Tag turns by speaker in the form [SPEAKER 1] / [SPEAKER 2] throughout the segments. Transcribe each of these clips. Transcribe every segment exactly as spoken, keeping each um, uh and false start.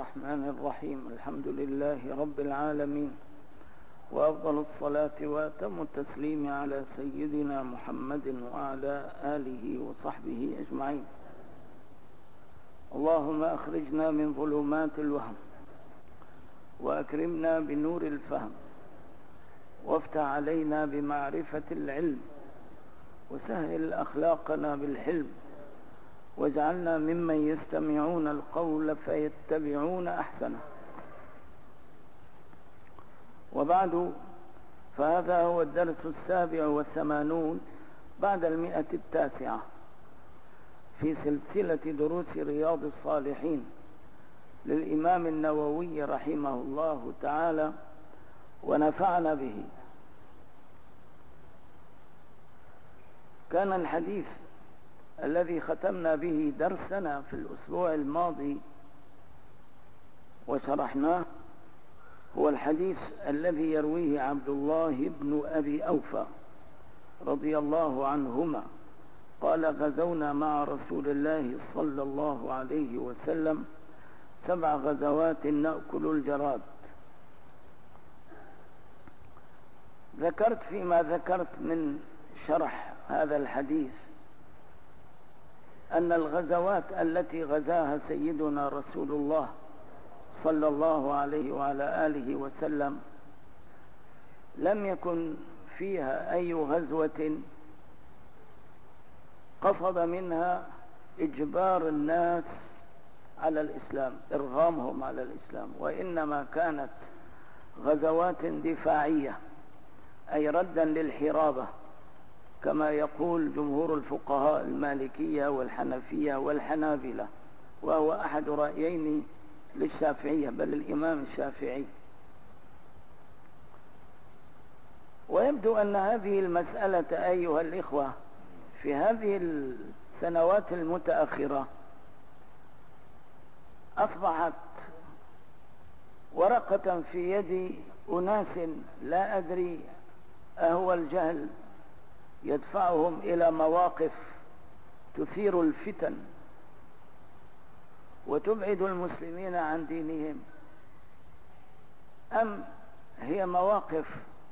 [SPEAKER 1] الرحمن الرحيم. الحمد لله رب العالمين، وأفضل الصلاة وأتم التسليم على سيدنا محمد وعلى آله وصحبه أجمعين. اللهم أخرجنا من ظلمات الوهم وأكرمنا بنور الفهم، وافتح علينا بمعرفة العلم، وسهل أخلاقنا بالحلم، واجعلنا ممن يستمعون القول فيتبعون أحسنه. وبعد، فهذا هو الدرس السابع والثمانون بعد المئة التاسعة في سلسلة دروس رياض الصالحين للإمام النووي رحمه الله تعالى ونفعنا به. كان الحديث الذي ختمنا به درسنا في الأسبوع الماضي وشرحناه هو الحديث الذي يرويه عبد الله بن أبي أوفى رضي الله عنهما قال: غزونا مع رسول الله صلى الله عليه وسلم سبع غزوات نأكل الجراد. ذكرت فيما ذكرت من شرح هذا الحديث أن الغزوات التي غزاها سيدنا رسول الله صلى الله عليه وعلى آله وسلم لم يكن فيها أي غزوة قصد منها إجبار الناس على الإسلام، إرغامهم على الإسلام، وإنما كانت غزوات دفاعية، أي ردا للحرابة، كما يقول جمهور الفقهاء المالكية والحنفية والحنابلة، وهو أحد رأيين للشافعية، بل الإمام الشافعي. ويبدو أن هذه المسألة أيها الإخوة في هذه السنوات المتأخرة أصبحت ورقة في يد أناس لا أدري أهو الجهل يدفعهم إلى مواقف تثير الفتن وتبعد المسلمين عن دينهم، أم هي مواقف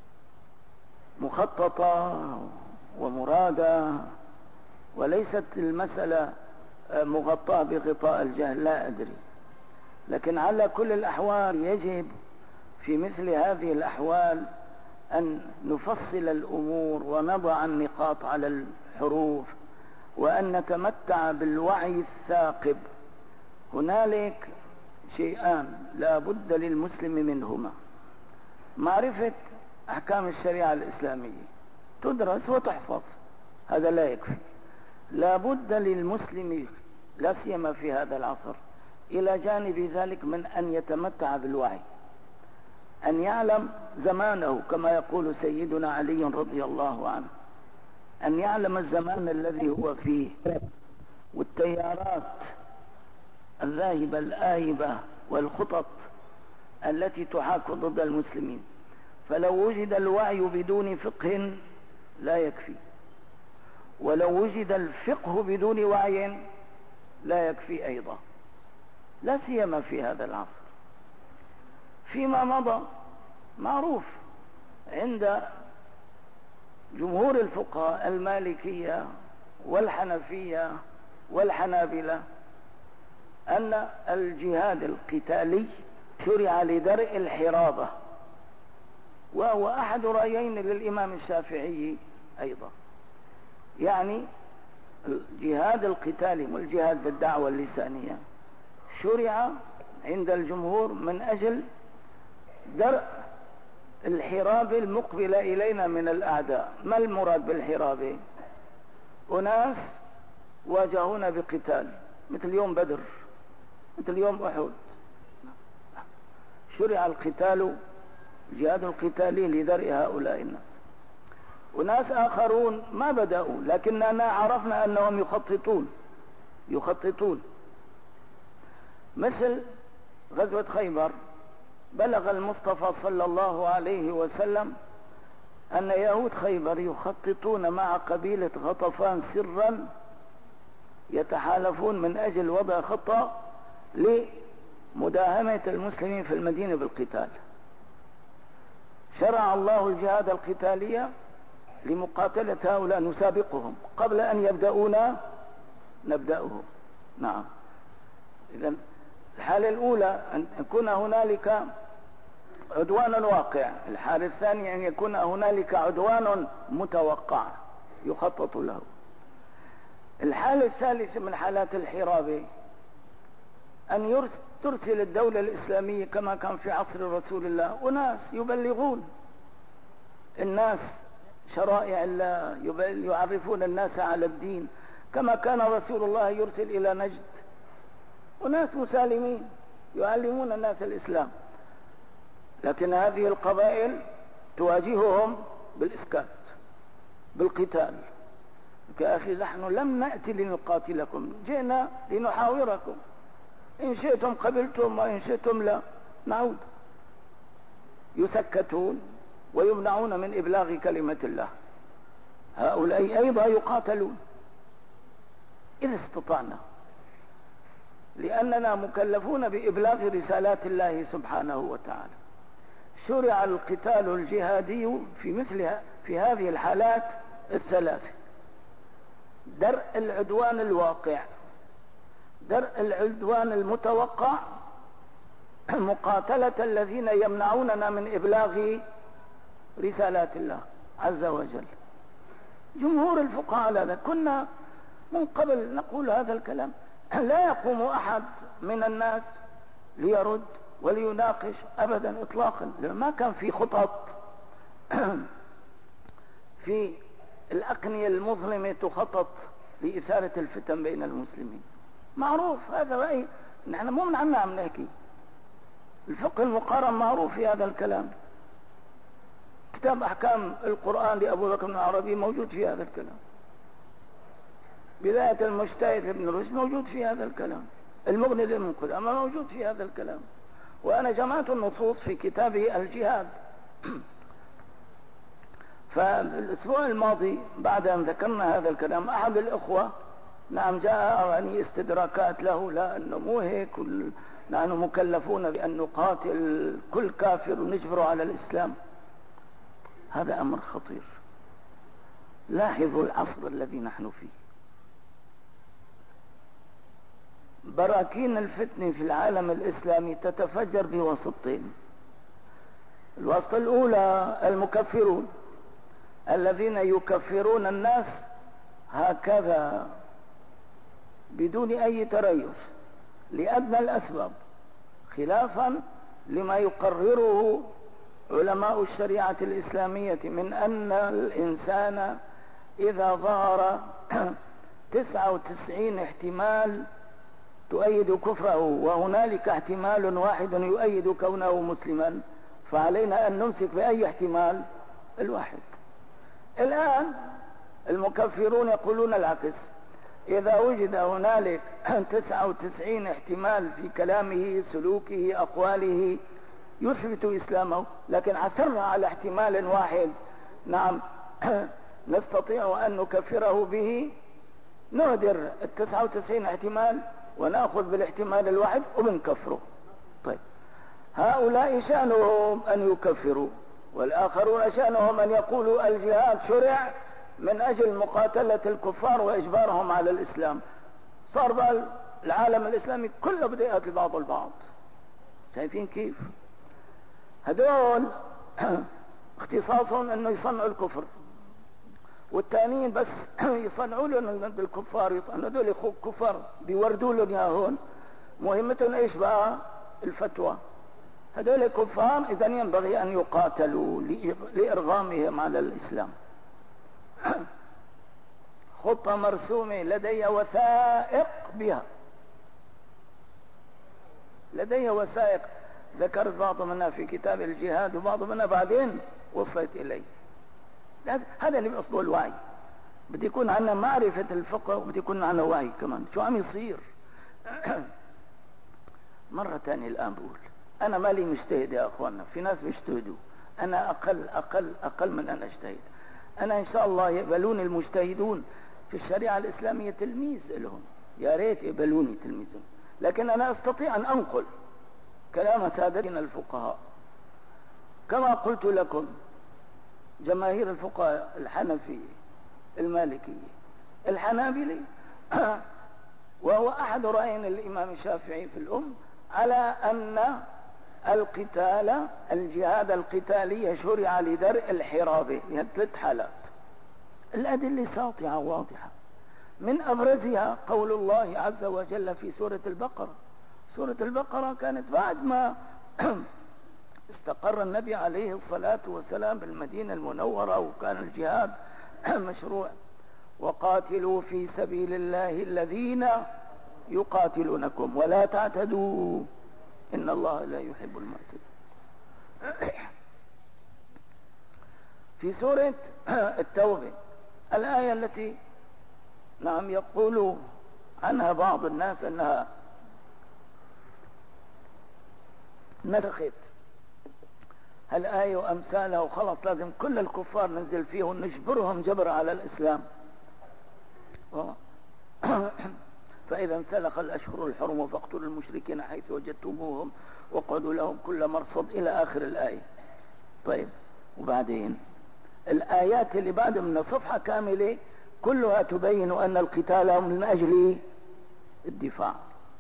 [SPEAKER 1] مخططة ومرادة وليست المسألة مغطاة بغطاء الجهل؟ لا أدري، لكن على كل الأحوال يجب في مثل هذه الأحوال أن نفصل الأمور ونضع النقاط على الحروف وأن نتمتع بالوعي الثاقب. هنالك شيئان لا بد للمسلم منهما: معرفة أحكام الشريعة الإسلامية تدرس وتحفظ، هذا لا يكفي، لا بد للمسلم لا سيما في هذا العصر إلى جانب ذلك من أن يتمتع بالوعي، أن يعلم زمانه كما يقول سيدنا علي رضي الله عنه، أن يعلم الزمان الذي هو فيه والتيارات الذاهبة الآيبة والخطط التي تحاك ضد المسلمين. فلو وجد الوعي بدون فقه لا يكفي، ولو وجد الفقه بدون وعي لا يكفي أيضا، لا سيما في هذا العصر. فيما مضى معروف عند جمهور الفقهاء المالكية والحنفية والحنابلة أن الجهاد القتالي شرع لدرء الحرابة، وهو أحد رأيين للإمام الشافعي أيضا. يعني الجهاد القتالي والجهاد بالدعوة اللسانية شرع عند الجمهور من أجل درء الحراب المقبلة إلينا من الأعداء. ما المراد بالحراب؟ أناس واجهونا بقتال مثل يوم بدر، مثل يوم أحد، شرع القتال جهاد القتالي لدرء هؤلاء الناس. وناس آخرون ما بدأوا لكننا عرفنا أنهم يخططون يخططون مثل غزوة خيبر. بلغ المصطفى صلى الله عليه وسلم أن يهود خيبر يخططون مع قبيلة غطفان سرا، يتحالفون من أجل وضع خطة مداهمة المسلمين في المدينة بالقتال. شرع الله الجهاد القتالية لمقاتلة هؤلاء، نسابقهم قبل أن يبدأونا نبدأهم. نعم. إذن الحالة الأولى أن يكون هنالك عدوان واقع، الحالة الثانية أن يكون هنالك عدوان متوقع يخطط له. الحالة الثالثة من حالات الحرابة أن ترسل الدولة الإسلامية كما كان في عصر رسول الله أناس يبلغون الناس شرائع الله، يعرفون الناس على الدين، كما كان رسول الله يرسل إلى نجد أناس مسالمين يعلمون الناس الإسلام. لكن هذه القبائل تواجههم بالإسكات بالقتال. كأخي نحن لم نأتي لنقاتلكم، جئنا لنحاوركم، إن شئتم قبلتم وإن شئتم لا، نعود. يسكتون ويمنعون من إبلاغ كلمة الله. هؤلاء أيضا يقاتلون إذا استطعنا، لأننا مكلفون بإبلاغ رسالات الله سبحانه وتعالى. شرع القتال الجهادي في مثلها في هذه الحالات الثلاثة: درء العدوان الواقع، درء العدوان المتوقع، مقاتلة الذين يمنعوننا من إبلاغ رسالات الله عز وجل. جمهور الفقهاء على ذلك. كنا من قبل نقول هذا الكلام، لا يقوم أحد من الناس ليرد وليناقش أبدا إطلاقا. ما كان في خطط في الأقنية المظلمة تخطط لإثارة الفتن بين المسلمين. معروف هذا رأي، نحن مو من عنا عم نحكي، الفقه المقارن معروف في هذا الكلام. كتاب أحكام القرآن لأبو بكر بن العربي موجود في هذا الكلام. بداية المجتهد لابن رشد موجود في هذا الكلام. المغني لابن قدامة موجود في هذا الكلام. وأنا جمعت النصوص في كتابي الجهاد. فالأسبوع الماضي بعد أن ذكرنا هذا الكلام أحد الإخوة نعم جاء يعني استدراكات له، لا أنه مو هيك، نحن مكلفون بأن نقاتل كل كافر ونجبره على الإسلام. هذا أمر خطير. لاحظوا العصر الذي نحن فيه. براكين الفتنة في العالم الإسلامي تتفجر بواسطتين. الواسطة الأولى المكفرون الذين يكفرون الناس هكذا بدون أي تريث لأدنى الأسباب، خلافا لما يقرره علماء الشريعة الإسلامية من أن الإنسان إذا ظهر تسعة وتسعين احتمال تؤيد كفره وهنالك احتمال واحد يؤيد كونه مسلما، فعلينا أن نمسك بأي احتمال؟ الواحد. الآن المكفرون يقولون العكس: إذا وجد هنالك تسعة وتسعين احتمال في كلامه سلوكه أقواله يثبت إسلامه، لكن عثرنا على احتمال واحد نعم نستطيع أن نكفره به، نهدر التسعة وتسعين احتمال ونأخذ بالاحتمال الواحد وبنكفره. طيب هؤلاء شأنهم أن يكفروا، والآخرون شأنهم أن يقولوا الجهاد شرع من أجل مقاتلة الكفار وإجبارهم على الإسلام. صار بقى العالم الإسلامي كله بده يقاتل بعض البعض. شايفين كيف؟ هدول اختصاصهم أنه يصنعوا الكفر، والتانيين بس يصنعوا لهم بالكفار، هدول اخوك كفار بيوردوا لهم يا هون، مهمتهم ايش بقى؟ الفتوى. هدول كفار، اذا ينبغي ان يقاتلوا لارغامهم على الاسلام. خطة مرسومة، لدي وثائق بها، لدي وثائق ذكرت بعض منها في كتاب الجهاد وبعض منها بعدين وصلت إلي. هذا اللي بيقصده الوعي. بدي يكون عندنا معرفة الفقه وبدي يكون عندنا وعي كمان شو عم يصير. مرة تانية الآن بقول أنا مالي مجتهد يا أخوانا، في ناس بيجتهدوا، أنا أقل أقل أقل من أن أجتهد. أنا إن شاء الله يقبلوني المجتهدون في الشريعة الإسلامية تلميذ لهم، يا ريت يقبلوني تلميذهم، لكن أنا أستطيع أن أنقل كلام سادتنا الفقهاء. كما قلت لكم جماهير الفقهاء الحنفية المالكية الحنابلة وهو أحد رأيين الإمام الشافعي في الأم على أن القتال الجهاد القتالي شرع لدرء الحرابة لها ثلاث حالات. الأدلة ساطعة واضحة، من أبرزها قول الله عز وجل في سورة البقرة. سورة البقرة كانت بعد ما استقر النبي عليه الصلاة والسلام بالمدينة المنورة وكان الجهاد مشروع. وقاتلوا في سبيل الله الذين يقاتلونكم ولا تعتدوا إن الله لا يحب المعتدين. في سورة التوبة الآية التي نعم يقول عنها بعض الناس أنها نسخت الآية وأمثالها وخلص لازم كل الكفار ننزل فيه ونجبرهم جبر على الإسلام. فإذا انسلخ الأشهر الحرم فاقتلوا المشركين حيث وجدتموهم واقعدوا لهم كل مرصد إلى آخر الآية. طيب وبعدين الآيات اللي بعد من صفحة كاملة كلها تبين أن القتال من أجل الدفاع.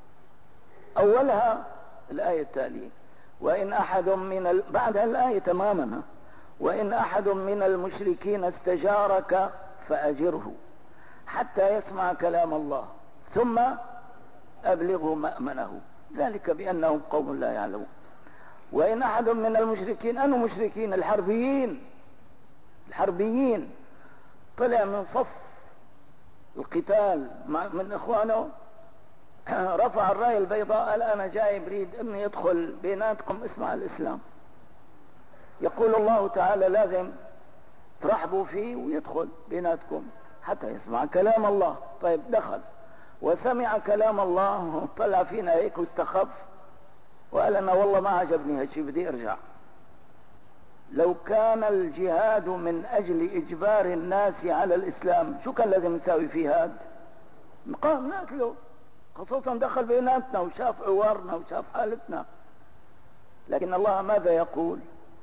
[SPEAKER 1] أولها الآية التالية وإن أحد من ال... بعدها الآية تماما وإن أحد من المشركين استجارك فأجره حتى يسمع كلام الله ثم أبلغه مأمنه ذلك بأنهم قوم لا يعلمون. وإن أحد من المشركين أنه مشركين الحربيين الحربيين طلع من صف القتال من إخوانه رفع الراية البيضاء قال أنا جاي بريد أني يدخل بيناتكم اسمع الإسلام. يقول الله تعالى لازم ترحبوا فيه ويدخل بيناتكم حتى يسمع كلام الله. طيب دخل وسمع كلام الله طلع فينا هيك واستخف وقال أنا والله ما عجبني هالشيء بدي أرجع. لو كان الجهاد من أجل إجبار الناس على الإسلام شو كان لازم نساوي فيه هاد؟ نقام نقتله، خصوصا دخل بيناتنا وشاف عوارنا وشاف حالتنا. لكن الله ماذا يقول؟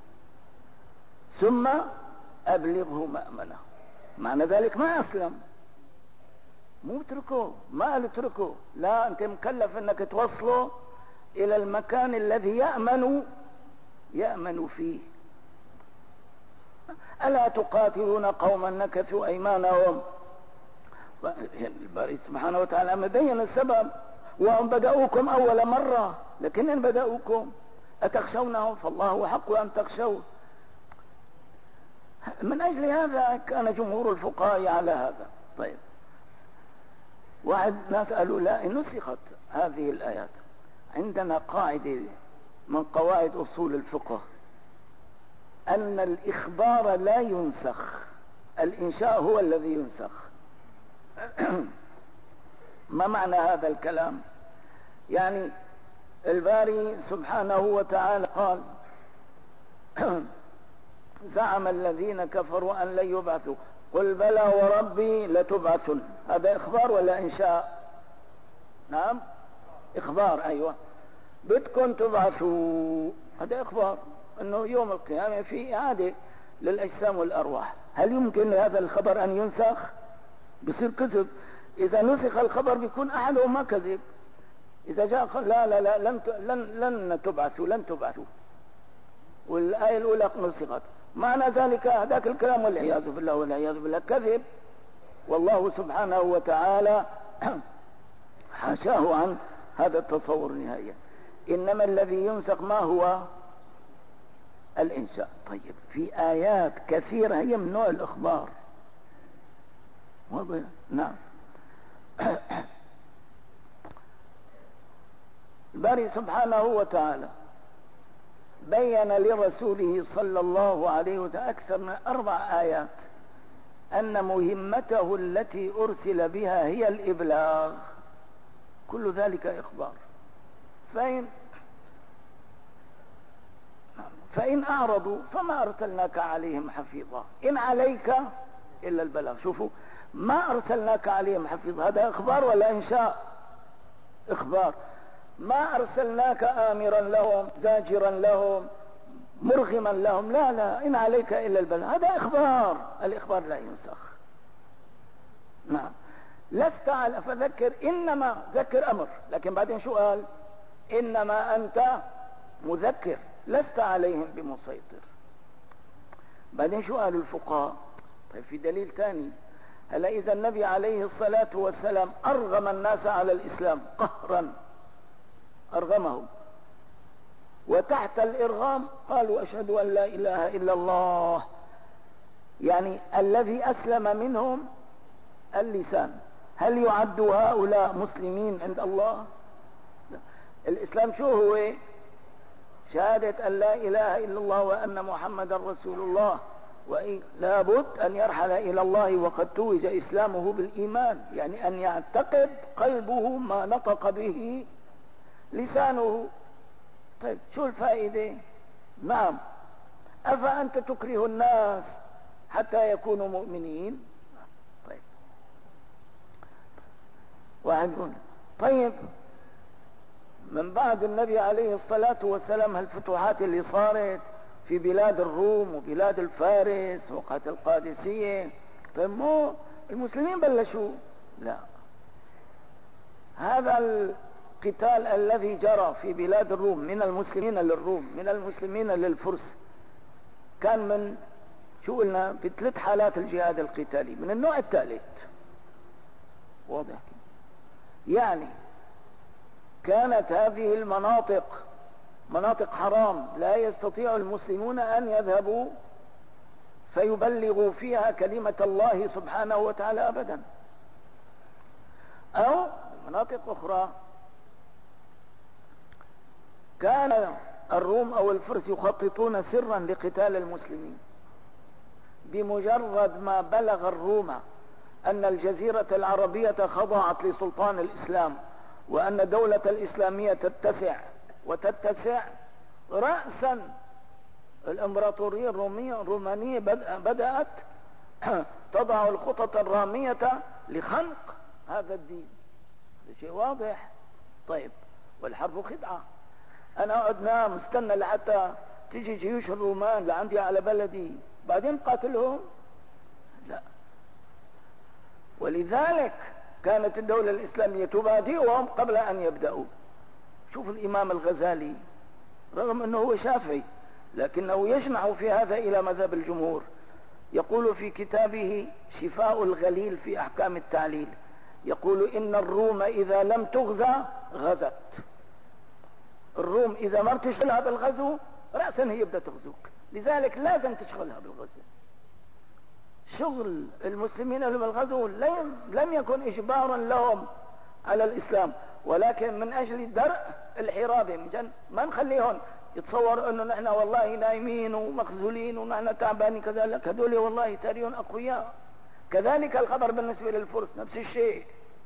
[SPEAKER 1] ثم أبلغه مأمنه. معنى ذلك ما أسلم، مو اتركه، ما قال اتركه، لا أنت مكلف أنك توصله إلى المكان الذي يأمن يأمن فيه. ألا تقاتلون قوما نكثوا أيمانهم. الباري سبحانه وتعالى مبين السبب وهم بدأوكم أول مرة لكن إن بدأوكم أتخشونهم فالله حق أن تخشوه. من أجل هذا كان جمهور الفقهاء على هذا. طيب واحد ناس قالوا لا نسخت هذه الآيات. عندنا قاعدة من قواعد أصول الفقه أن الإخبار لا ينسخ، الإنشاء هو الذي ينسخ. ما معنى هذا الكلام؟ يعني الباري سبحانه وتعالى قال زعم الذين كفروا أن لن يبعثوا قل بلى وربي لتبعثن. هذا إخبار ولا إنشاء؟ نعم إخبار. أيوة بدكم تبعثوا، هذا إخبار أنه يوم القيامة في إعادة للأجسام والأرواح. هل يمكن لهذا الخبر أن ينسخ؟ بصير كذب. إذا نسخ الخبر بيكون أحدهم ما كذب. إذا جاء لا لا لا لن لن لن تبعثوا لن تبعثوا والآية الأولى نسخت، معنى ذلك هذاك الكلام والعياذ بالله والعياذ بالله كذب. والله سبحانه وتعالى حاشاه عن هذا التصور نهائيا. إنما الذي ينسخ ما هو الإنشاء. طيب في آيات كثيرة هي من نوع الإخبار. نعم الباري سبحانه وتعالى بين لرسوله صلى الله عليه وسلم أكثر من أربع آيات أن مهمته التي أرسل بها هي الإبلاغ. كل ذلك إخبار. فإن فإن أعرضوا فما أرسلناك عليهم حفيظا إن عليك إلا البلاغ. شوفوا ما أرسلناك عليهم حفيظا، هذا إخبار ولا إنشاء؟ إخبار. ما أرسلناك آمرا لهم زاجرا لهم مرغما لهم، لا لا إن عليك إلا البلاغ. هذا إخبار، الإخبار لا ينسخ. نعم. لست على فذكر، إنما ذكر أمر، لكن بعدين شو قال؟ إنما أنت مذكر لست عليهم بمسيطر. بعدين شو قالوا الفقهاء؟ طيب في دليل ثاني. هلا إذا النبي عليه الصلاة والسلام أرغم الناس على الإسلام قهرا، أرغمهم، وتحت الإرغام قالوا أشهد أن لا إله إلا الله، يعني الذي أسلم منهم اللسان، هل يعد هؤلاء مسلمين عند الله؟ لا. الإسلام شو هو؟ شهادة أن لا إله إلا الله وأن محمد رسول الله، وإن لابد أن يرحل إلى الله وقد توج إسلامه بالإيمان، يعني أن يعتقد قلبه ما نطق به لسانه. طيب شو الفائدة؟ نعم. أفأنت تكره الناس حتى يكونوا مؤمنين؟ طيب واحد يقول طيب من بعد النبي عليه الصلاة والسلام هالفتوحات اللي صارت في بلاد الروم وبلاد الفارس وقت القادسية، طيب مو المسلمين بلشوا؟ لا. هذا القتال الذي جرى في بلاد الروم من المسلمين للروم، من المسلمين للفرس، كان من شو قلنا بثلاث حالات الجهاد القتالي من النوع الثالث. واضح؟ يعني كانت هذه المناطق مناطق حرام، لا يستطيع المسلمون أن يذهبوا فيبلغوا فيها كلمة الله سبحانه وتعالى أبدا. أو مناطق أخرى كان الروم أو الفرس يخططون سرا لقتال المسلمين، بمجرد ما بلغ الروم أن الجزيرة العربية خضعت لسلطان الإسلام وأن الدولة الإسلامية تتسع وتتسع رأسا، الإمبراطورية الرومية الرومانية بدأت تضع الخطط الرامية لخنق هذا الدين. شيء واضح. طيب والحرب خدعة، أنا أقعد نام استنى لحتى تيجي جيوش الرومان لعندي على بلدي بعدين قاتلهم؟ لا. ولذلك كانت الدولة الإسلامية تبادئهم قبل أن يبدأوا. شوف الإمام الغزالي رغم أنه هو شافعي لكنه يجمع في هذا إلى مذهب الجمهور، يقول في كتابه شفاء الغليل في أحكام التعليل، يقول إن الروم إذا لم تغزى غزت. الروم إذا ما تشغلها بالغزو رأسا هي بدها تغزوك، لذلك لازم تشغلها بالغزو. شغل المسلمين بالغزو لم يكن إجبارا لهم على الإسلام، ولكن من أجل درء الحرابة، مشان ما نخليهم يتصوروا أنه نحن والله نايمين ومخزولين ونحن تعبانين كذا. لك هذول والله تاريون أقوياء. كذلك الخبر بالنسبة للفرس نفس الشيء.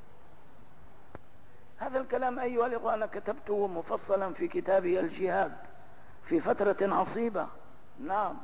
[SPEAKER 1] هذا الكلام أيها الإخوة أنا كتبته مفصلا في كتابي الجهاد في فترة عصيبة. نعم.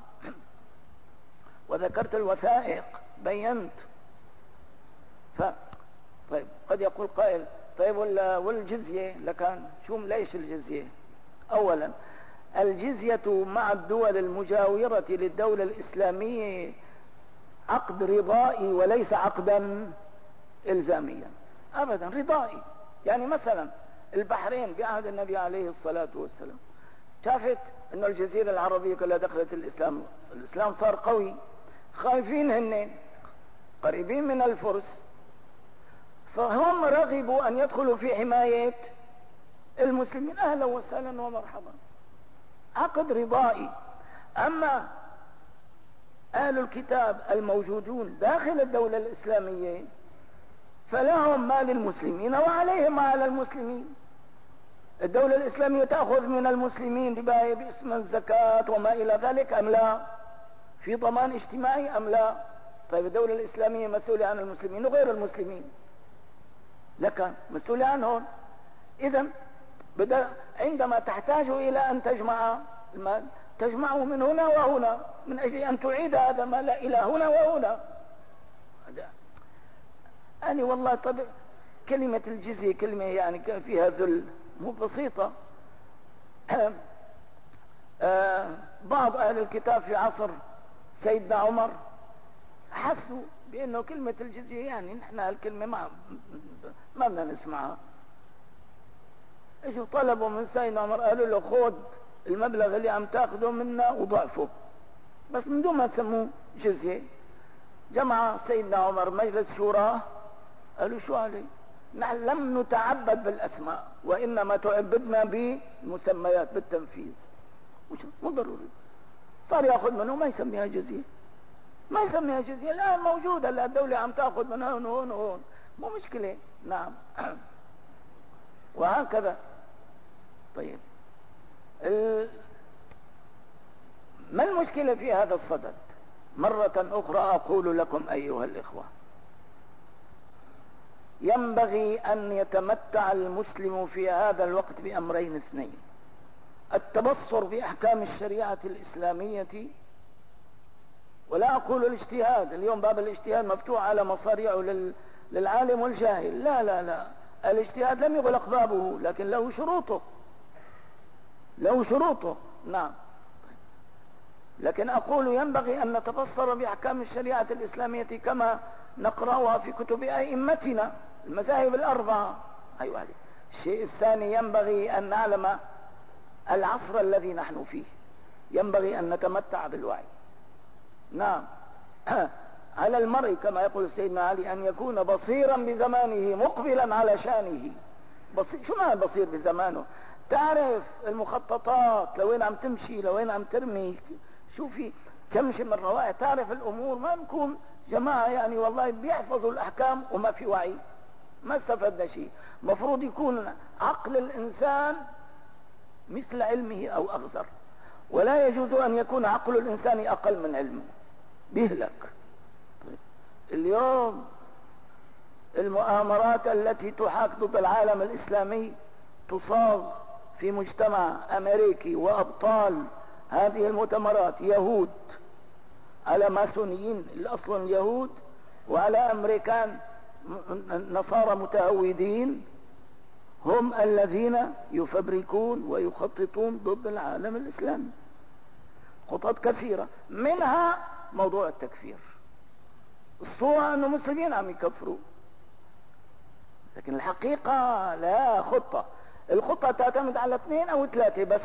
[SPEAKER 1] وذكرت الوثائق بينت. ف طيب قد يقول قائل طيب والجزية لكان شو ليش الجزية؟ أولا الجزية مع الدول المجاورة للدولة الإسلامية عقد رضائي وليس عقدا إلزاميا أبدا، رضائي. يعني مثلا البحرين بعهد النبي عليه الصلاة والسلام شافت أن الجزيرة العربية كلها دخلت الإسلام، الإسلام صار قوي، خايفين هن قريبين من الفرس، فهم رغبوا أن يدخلوا في حماية المسلمين. أهلا وسهلا ومرحبا، عقد رضائي. أما أهل الكتاب الموجودون داخل الدولة الإسلامية فلهم ما للمسلمين وعليهم ما على المسلمين. الدولة الإسلامية تأخذ من المسلمين باسم الزكاة وما إلى ذلك أم لا؟ في ضمان اجتماعي أم لا؟ طيب الدولة الإسلامية مسؤولة عن المسلمين وغير المسلمين، لك مسؤولة عنهم. إذن عندما تحتاج إلى أن تجمع المال تجمعه من هنا وهنا من أجل أن تعيد هذا المال إلى هنا وهنا. أنا والله طب كلمة الجزية كلمة يعني كان فيها ذل، مو بسيطة. بعض أهل الكتاب في عصر سيدنا عمر حسوا بأنه كلمة الجزية يعني نحن هالكلمة ما ما بدنا نسمعها. اجوا طلبوا من سيدنا عمر، قالوا له خذ المبلغ اللي عم تاخذه منا وضعفه، بس من دون ما تسموه جزية. جمع سيدنا عمر مجلس شورى، قالوا شو عليه؟ نحن لم نتعبد بالأسماء وإنما تعبدنا بالمسميات بالتنفيذ. مو ضروري. صار ياخذ منه ما يسميها جزية، ما يسميها جزية. الآن موجودة، لا الدولة عم تاخذ من هون وهون وهون، مو مشكلة. نعم. وهكذا. طيب ال... ما المشكلة في هذا الصدد؟ مرة أخرى أقول لكم أيها الإخوة، ينبغي أن يتمتع المسلم في هذا الوقت بأمرين اثنين: التبصر بأحكام الشريعة الإسلامية، ولا أقول الاجتهاد، اليوم باب الاجتهاد مفتوح على مصاريعه لل... للعالم والجاهل، لا لا لا، الاجتهاد لم يغلق بابه، لكن له شروطه، له شروطه. نعم. لكن أقول ينبغي أن نتبصر بأحكام الشريعة الإسلامية كما نقرأها في كتب أئمتنا المذاهب الأربعة. أيوة. الشيء الثاني، ينبغي أن نعلم العصر الذي نحن فيه، ينبغي أن نتمتع بالوعي. نعم. على المرء كما يقول سيدنا علي أن يكون بصيرا بزمانه مقبلا على شانه. بصير. شو معنى بصير بزمانه؟ تعرف المخططات لوين عم تمشي، لوين عم ترمي، شوفي تمشي من روائع، تعرف الأمور. ما نكون جماعة يعني والله بيحفظوا الأحكام وما في وعي، ما استفدنا شيء. مفروض يكون عقل الإنسان مثل علمه أو أغزر، ولا يجوز أن يكون عقل الإنسان أقل من علمه، بيهلك. طيب. اليوم المؤامرات التي تحاك ضد العالم الإسلامي تصاغ في مجتمع أمريكي، وأبطال هذه المؤتمرات يهود على ماسونيين الأصل اليهود، وعلى أمريكان نصارى متهودين، هم الذين يفبركون ويخططون ضد العالم الإسلامي خطط كثيرة، منها موضوع التكفير. الصورة أنه مسلمين عم يكفروا، لكن الحقيقة لا خطة. الخطة تعتمد على اثنين أو ثلاثة بس: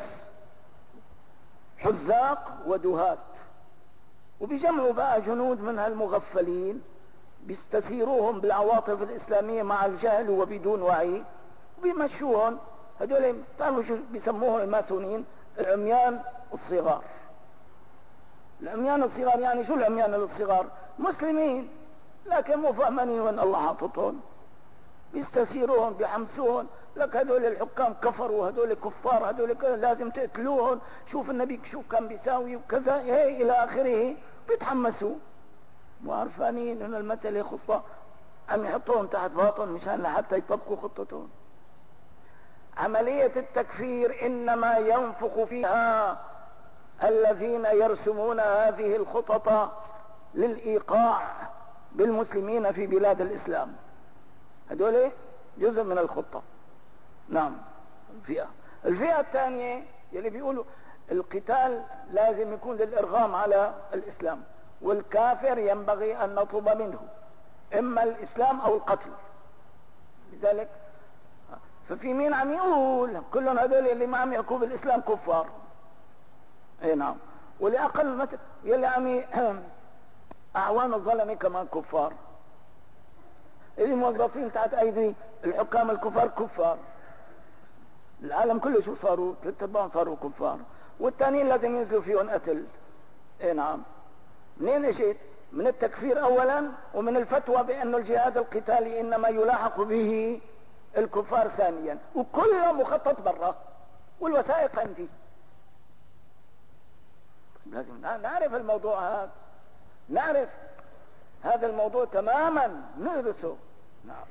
[SPEAKER 1] حزاق ودهات، وبيجمعوا بقى جنود من هالمغفلين بيستثيروهم بالعواطف الإسلامية مع الجهل وبدون وعي، وبيمشوهم. هدول تعرفوا شو بيسموهم الماثونين؟ العميان الصغار. العميان الصغار يعني شو العميان الصغار؟ مسلمين لكن مو فاهمين وين الله حاططهم، بيستثيروهم بيحمسوهم لك هدول الحكام كفروا، هدول كفار، هدول كذا لازم تقتلوهم، شوف النبي شو كان بيساوي وكذا، هي الى اخره. بيتحمسوا وعرفانين ان المسألة خصة، عم يحطوهم تحت باطن مشان لحتى يطبقوا خطتهم. عملية التكفير انما ينفخ فيها الذين يرسمون هذه الخطط للإيقاع بالمسلمين في بلاد الإسلام، هدول جزء من الخطة. نعم. الفئة الفئة الثانية يلي بيقولوا القتال لازم يكون للإرغام على الإسلام، والكافر ينبغي أن نطلب منه إما الإسلام أو القتل. لذلك ففي مين عم يقول كلهم هدول اللي ما عم يحكوا بالإسلام كفار. اي نعم. ولأقل مثل يلي عم أعوان الظلمة كمان كفار، اللي موظفين تحت أيدي الحكام الكفار كفار. العالم كله شو صاروا؟ ثلاث ارباعهم صاروا كفار، والتانيين لازم ينزلوا فيهم قتل. اي نعم. منين اجيت؟ من التكفير اولا، ومن الفتوى بأن الجهاد القتالي انما يلاحق به الكفار ثانيا، وكله مخطط برا والوثائق عندي. لازم نعرف الموضوع هذا، نعرف هذا الموضوع تماما، ندرسه. نعم.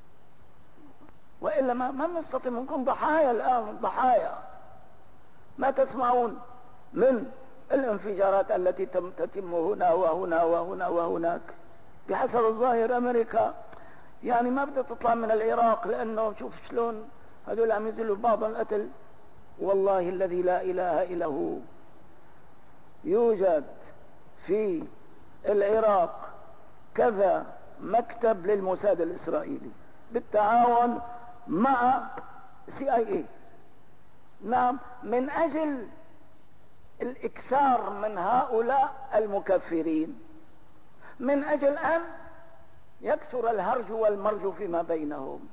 [SPEAKER 1] وإلا ما ما نستطيع، نكون ضحايا الآن، ضحايا. ما تسمعون من الانفجارات التي تتم هنا وهنا وهنا وهناك؟ بحسب الظاهر أمريكا يعني ما بدها تطلع من العراق، لأنه شوف شلون هذول عم يذلوا بعض القتل. والله الذي لا إله إلا هو يوجد في العراق كذا مكتب للموساد الإسرائيلي بالتعاون مع سي اي اي، نعم، من أجل الإكثار من هؤلاء المكفرين، من أجل أن يكثر الهرج والمرج فيما بينهم.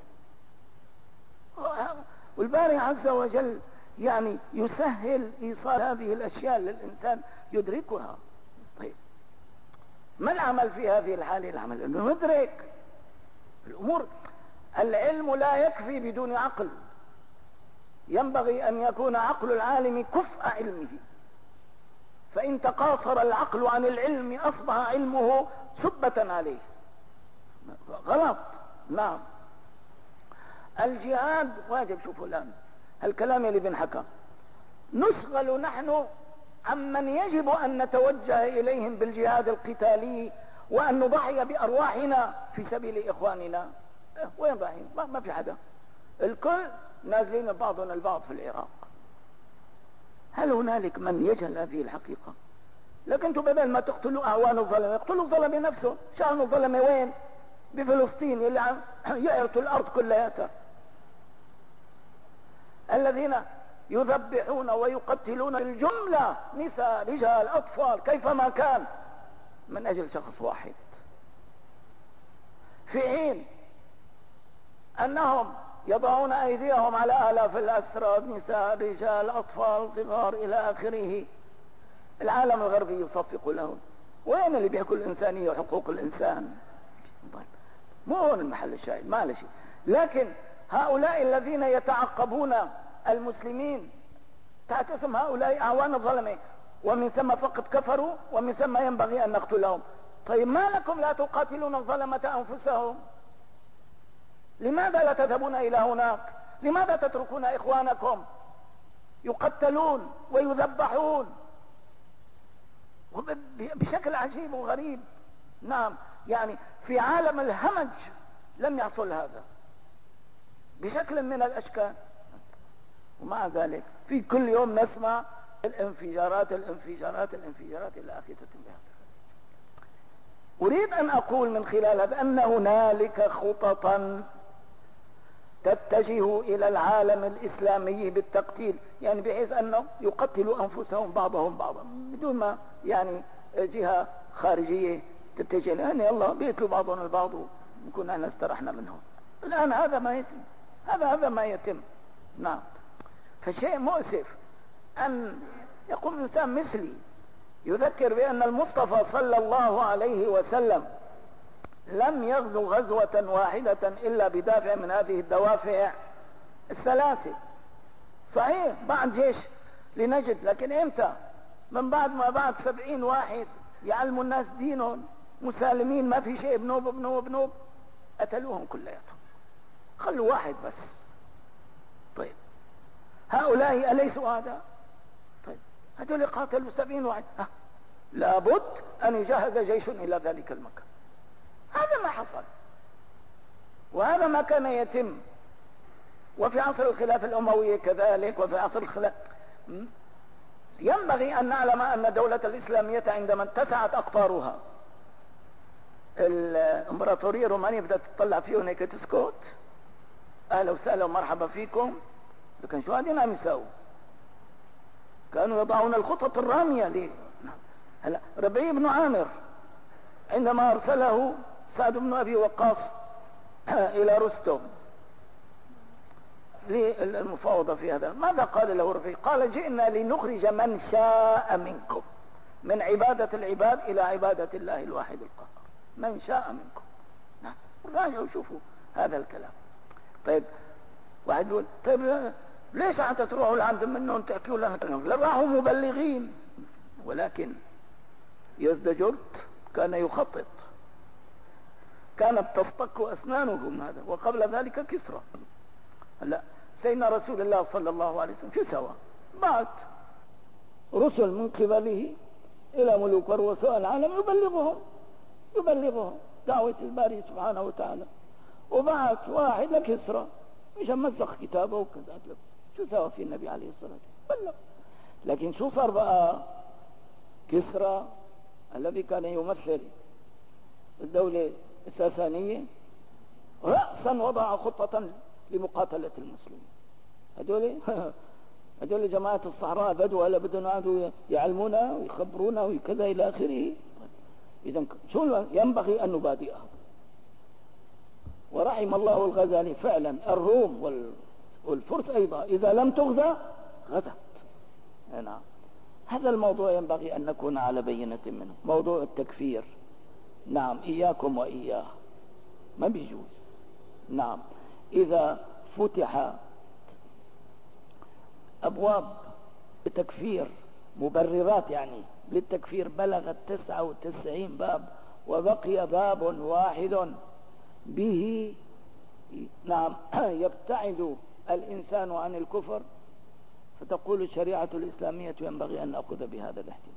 [SPEAKER 1] والباري عز وجل يعني يسهل إيصال هذه الأشياء للإنسان يدركها. طيب ما العمل في هذه الحالة؟ العمل أنه ندرك الأمور. العلم لا يكفي بدون عقل، ينبغي أن يكون عقل العالم كفء علمه، فإن تقاصر العقل عن العلم أصبح علمه سبة عليه. غلط. نعم، الجهاد واجب. شوفوا الآن الكلام اللي بنحكى، نشغل نحن عمن يجب أن نتوجه إليهم بالجهاد القتالي وأن نضحي بأرواحنا في سبيل إخواننا. اه وين رايحين؟ ما في حدا، الكل نازلين بعضنا البعض في العراق. هل هنالك من يجهل هذه الحقيقة؟ لكن انتم بدل ما تقتلوا أعوان الظلمة يقتلوا الظلمة نفسه. شأن الظلمة وين؟ بفلسطين اللي عم يأرثوا الأرض كلها، الذين يذبحون ويقتلون بالجملة نساء رجال أطفال كيفما كان من أجل شخص واحد، في حين أنهم يضعون أيديهم على آلاف الأسرى، نساء رجال أطفال صغار إلى آخره. العالم الغربي يصفق لهم. وين اللي بيحكوا الإنسانية وحقوق الإنسان؟ طيب مو هون المحل الشاهد، معلش. لكن هؤلاء الذين يتعقبون المسلمين تحت اسم هؤلاء أعوان الظلمة، ومن ثم فقد كفروا ومن ثم ينبغي أن نقتلهم. طيب ما لكم لا تقاتلون الظلمة أنفسهم؟ لماذا لا تذهبون إلى هناك؟ لماذا تتركون إخوانكم يقتلون ويذبحون بشكل عجيب وغريب؟ نعم، يعني في عالم الهمج لم يحصل هذا بشكل من الأشكال. ومع ذلك في كل يوم نسمع الانفجارات الانفجارات الانفجارات إلى آخره. أريد أن أقول من خلال هذا أن هنالك خططا تتجه إلى العالم الإسلامي بالتقتيل، يعني بحيث أنه يقتلوا أنفسهم بعضهم بعضا بدون ما يعني جهة خارجية تتجه لها. يعني الله بيقتلوا بعضهم البعض ونكون احنا استرحنا منهم. الآن هذا ما يتم، هذا هذا ما يتم. نعم، فشيء مؤسف أن يقوم إنسان مثلي يذكر بأن المصطفى صلى الله عليه وسلم لم يغزو غزوة واحدة إلا بدافع من هذه الدوافع الثلاثة. صحيح بعد جيش لنجد، لكن امتى؟ من بعد ما بعد سبعين واحد يعلموا الناس دينهم مسالمين، ما في شيء، بنوب بنوب بنوب، قتلوهم كلياتهم، خلوا واحد بس. طيب هؤلاء أليسوا أعداء؟ طيب هذول قاتلوا سبعين واحد، ها لابد أن يجهز جيش إلى ذلك المكان. هذا ما حصل، وهذا ما كان يتم. وفي عصر الخلافة الأموية كذلك، وفي عصر الخلافة ينبغي أن نعلم أن الدولة الإسلامية عندما اتسعت أقطارها، الإمبراطورية الرومانية بدأت تطلع فيهم هيك تسكت، أهلا وسهلا ومرحبا فيكم. لكن شو هذين عم يساووا؟ كانوا يضعون الخطط الرامية ليه. هلا ربيع بن عامر عندما أرسله سعد بن أبي وقاص إلى رستم للمفاوضة في هذا، ماذا قال له ربيع؟ قال جئنا لنخرج من شاء منكم من عبادة العباد إلى عبادة الله الواحد القهار، من شاء منكم. نعم، راجعوا شوفوا هذا الكلام. طيب واحد يقول طيب ليش حتى تروحوا لعند منهم تحكيوا لنا كلام؟ راحوا مبلغين، ولكن يزدجرت كان يخطط، كانت تصطك أسنانهم هذا، وقبل ذلك كسرى. لا، سيدنا رسول الله صلى الله عليه وسلم شو سوى؟ بعت رسل من قبله إلى ملوك ورؤساء العالم يبلغهم يبلغهم دعوة الباري سبحانه وتعالى، وبعت واحد لكسرى مش مزق كتابه وكذا. شو سوى في النبي عليه الصلاة والسلام؟ بلغ. لكن شو صار بقى؟ كسرى الذي كان يمثل الدولة الساسانية رأسا وضع خطة لمقاتلة المسلمين. هدول هدول جماعة الصحراء بدوا ولا بدهم يقعدوا يعلمونا ويخبرونا وكذا إلى آخره. إذن شو ينبغي أن نبادئها؟ ورحم الله الغزالي فعلا. الروم والفرس أيضا إذا لم تغزى غزت. نعم. هذا الموضوع ينبغي أن نكون على بينة منه. موضوع التكفير، نعم، إياكم وإياه ما بيجوز. نعم. إذا فتح أبواب التكفير، مبررات يعني للتكفير، بلغت تسعة وتسعين باب، وبقي باب واحد به نعم يبتعد الإنسان عن الكفر، فتقول الشريعة الإسلامية ينبغي أن نأخذ بهذا الاحتمال،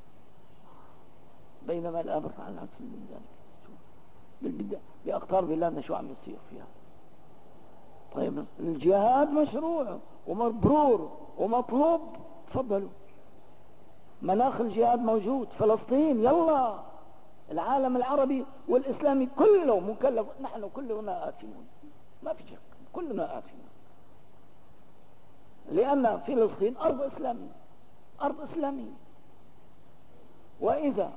[SPEAKER 1] بينما الأمر على العكس من ذلك. بأقطار بلادنا شو عم يصير فيها؟ طيب الجهاد مشروع ومبرور ومطلوب، تفضلوا، مناخ الجهاد موجود. فلسطين يلا، العالم العربي والإسلامي كله مكلف، نحن كلنا آثمون، ما في شك، كلنا آثمون، لأن فلسطين أرض إسلامية، أرض إسلامية. وإذا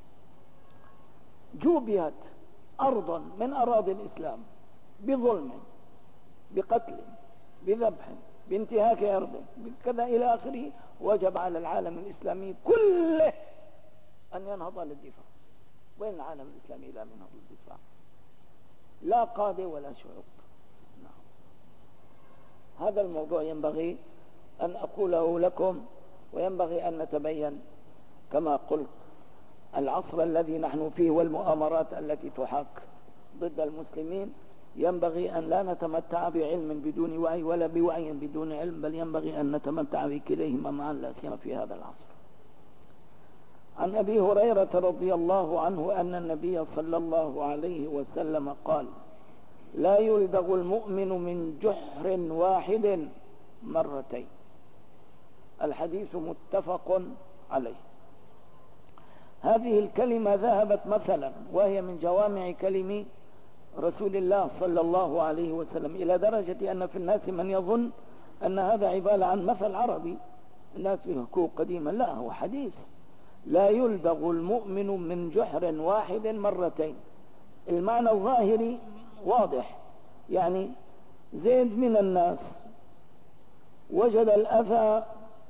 [SPEAKER 1] جوبيت أرض من أراضي الإسلام بظلم، بقتل، بذبح، بانتهاك عرضه، بكذا إلى آخره، وجب على العالم الإسلامي كله أن ينهض للدفاع. وين العالم الإسلامي لا ينهض للدفاع؟ لا قادة ولا شعوب. نعم. هذا الموضوع ينبغي أن أقوله لكم، وينبغي أن نتبين كما قلت العصر الذي نحن فيه والمؤامرات التي تحاك ضد المسلمين، ينبغي أن لا نتمتع بعلم بدون وعي ولا بوعي بدون علم، بل ينبغي أن نتمتع بكليهما معا، لا سيما في هذا العصر. عن أبي هريرة رضي الله عنه أن النبي صلى الله عليه وسلم قال: لا يلدغ المؤمن من جحر واحد مرتين. الحديث متفق عليه. هذه الكلمة ذهبت مثلا، وهي من جوامع كلم رسول الله صلى الله عليه وسلم، إلى درجة أن في الناس من يظن أن هذا عبارة عن مثل عربي الناس يحكوه قديما. لا، هو حديث. لا يلدغ المؤمن من جحر واحد مرتين. المعنى الظاهري واضح، يعني زيد من الناس وجد الأذى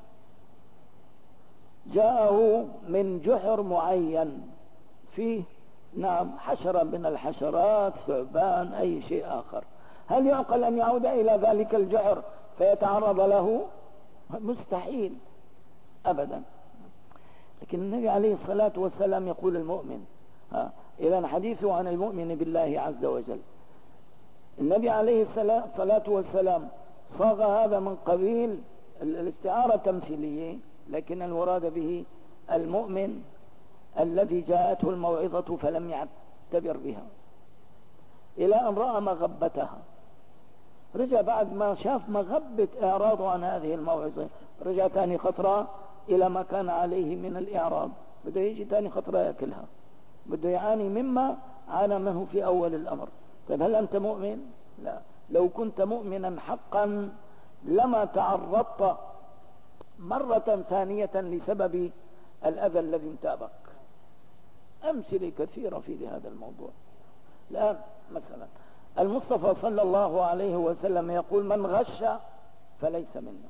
[SPEAKER 1] جاءه من جحر معين فيه نعم حشرة من الحشرات، ثعبان، أي شيء آخر، هل يعقل أن يعود إلى ذلك الجحر فيتعرض له؟ مستحيل أبدا. لكن النبي عليه الصلاة والسلام يقول المؤمن، إذن حديثه عن المؤمن بالله عز وجل. النبي عليه الصلاة والسلام صاغ هذا من قبيل الاستعارة التمثيلية، لكن المراد به المؤمن الذي جاءته الموعظة فلم يعتبر بها إلى أن رأى مغبتها، رجع بعد ما شاف مغبة إعراضه عن هذه الموعظة، رجع تاني خطرة إلى ما كان عليه من الإعراض، بده يجي تاني خطرة يأكلها، بده يعاني مما عانى منه في أول الأمر. طيب هل أنت مؤمن؟ لا. لو كنت مؤمنا حقا لما تعرضت مرة ثانية لسبب الأذى الذي انتابك. أمثلة كثيرة في هذا الموضوع. الآن مثلا المصطفى صلى الله عليه وسلم يقول: من غش فليس منا.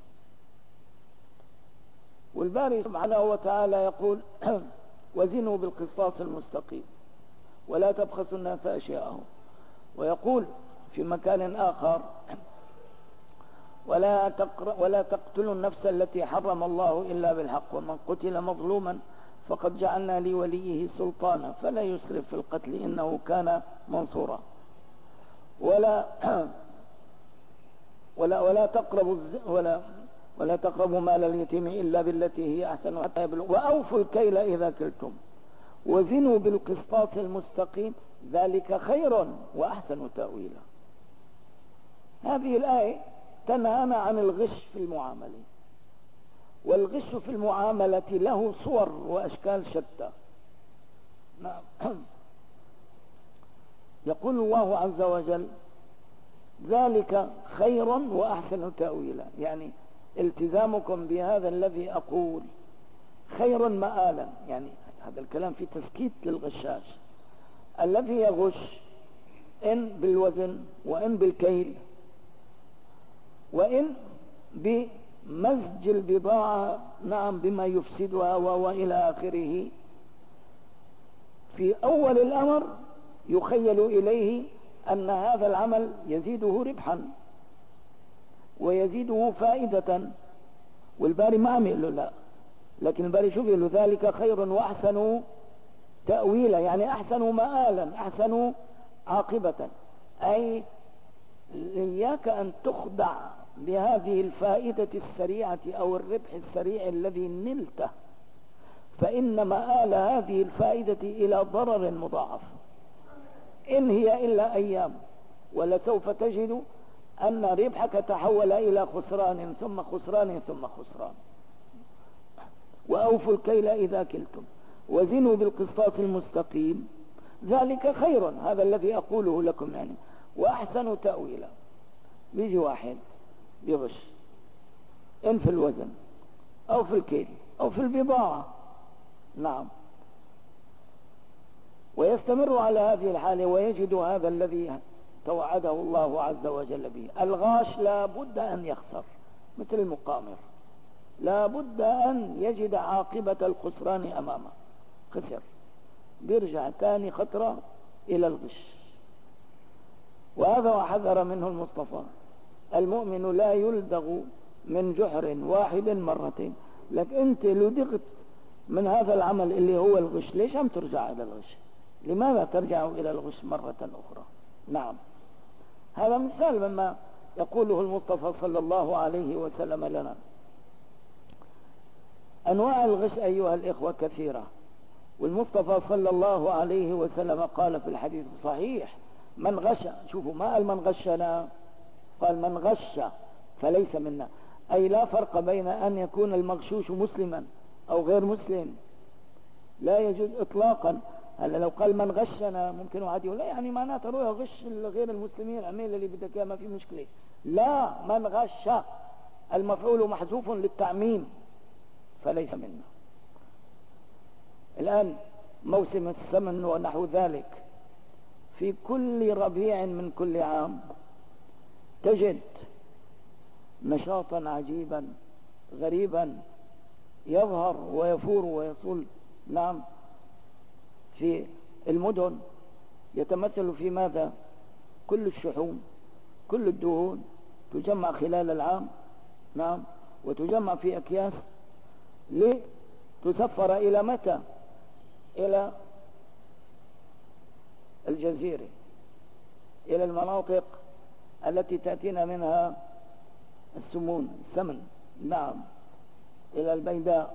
[SPEAKER 1] والباري سبحانه وتعالى يقول: وزنوا بالقسطاس المستقيم ولا تبخسوا الناس أشياءهم. ويقول في مكان آخر: ولا, ولا تقتلوا النفس التي حرم الله إلا بالحق ومن قتل مظلوما فقد جعلنا لوليه سلطانا فلا يسرف في القتل إنه كان منصورا. ولا ولا ولا تقربوا ولا ولا تقربوا مال اليتيم إلا بالتي هي أحسن حتى يبلغ وأوفوا الكيل إذا كلتم وزنوا بالقسطاس المستقيم ذلك خير وأحسن تأويلا. هذه الآية تنهانا عن الغش في المعاملة، والغش في المعاملة له صور وأشكال شتى. نعم. يقول الله عز وجل: ذلك خير وأحسن تأويلا، يعني التزامكم بهذا الذي أقول خير مآلا، يعني هذا الكلام في تسكيت للغشاش الذي يغش إن بالوزن وإن بالكيل وإن بمزج البضاعة، نعم، بما يفسدها وإلى آخره. في أول الأمر يخيل إليه أن هذا العمل يزيده ربحا ويزيده فائدة، والباري ما عم يقول له لا، لكن الباري شوف يقول له: ذلك خير وأحسن تأويلا، يعني أحسن مآلا، أحسن عاقبة. أي إياك أن تخدع بهذه الفائدة السريعة أو الربح السريع الذي نلته، فإن مآل هذه الفائدة إلى ضرر مضاعف، إن هي إلا أيام، ولسوف تجد أن ربحك تحول إلى خسران ثم خسران ثم خسران. وأوفوا الكيل إذا كلتم وزنوا بالقسطاس المستقيم، ذلك خير، هذا الذي أقوله لكم يعني، وأحسن تأويلا. بيجي واحد بيغش إن في الوزن أو في الكيل أو في البضاعة، نعم، ويستمر على هذه الحالة ويجد هذا الذي توعده الله عز وجل به. الغاش لا بد أن يخسر، مثل المقامر لا بد أن يجد عاقبة الخسران أمامه، خسر، بيرجع تاني خطرة إلى الغش. وهذا وحذر منه المصطفى: المؤمن لا يلدغ من جحر واحد مرتين. لك أنت لدغت من هذا العمل اللي هو الغش، ليش عم ترجع إلى الغش؟ لماذا ترجع إلى الغش مرة أخرى؟ نعم، هذا مثال مما يقوله المصطفى صلى الله عليه وسلم لنا. أنواع الغش أيها الإخوة كثيرة، والمصطفى صلى الله عليه وسلم قال في الحديث الصحيح: من غش، شوفوا ما قال من غشنا، قال من غش فليس منا، أي لا فرق بين أن يكون المغشوش مسلما أو غير مسلم، لا يجوز إطلاقا. هلا لو قال من غشنا ممكن واحد يقول لا، يعني معناته روح غش غير المسلمين، اعمل اللي بدك اياه ما في مشكلة. لا، من غش المفعول محذوف للتعميم فليس منا. الآن موسم السمن ونحو ذلك، في كل ربيع من كل عام تجد نشاطا عجيبا غريبا يظهر ويفور ويصول، نعم، في المدن، يتمثل في ماذا؟ كل الشحوم، كل الدهون تجمع خلال العام، نعم، وتجمع في أكياس لتسفر إلى متى؟ إلى الجزيرة، إلى المناطق التي تأتينا منها السمون، السمن، نعم، إلى البيداء.